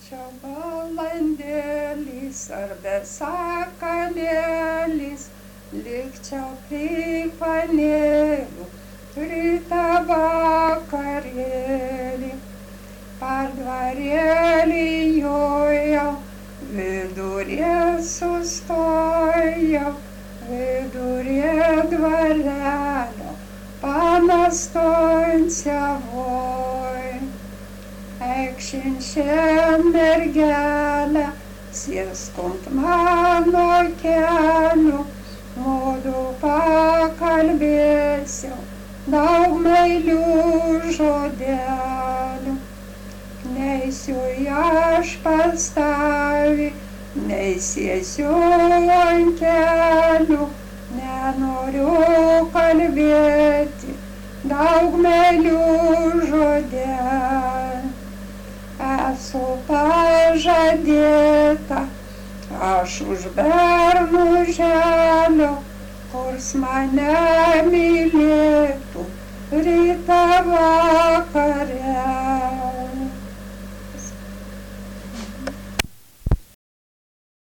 Čia balandėlis ar besakalėlis, likčiau prie panelių, rytą vakarėlį. Par dvarėlį jojau, viduryje sustojau, viduryje dvarelio, panastojančiavoj. Eikšinčią mergelę, sėsk ant mano kelių, mudu pakalbėsim daug meilių žodelių. Neisiu aš pas tavį, neisėsiu ant kelių, nenoriu kalbėti daug meilių žodelių. Esu pažadėta, aš už bernų želio, kurs mane mylėtų rytą vakarę.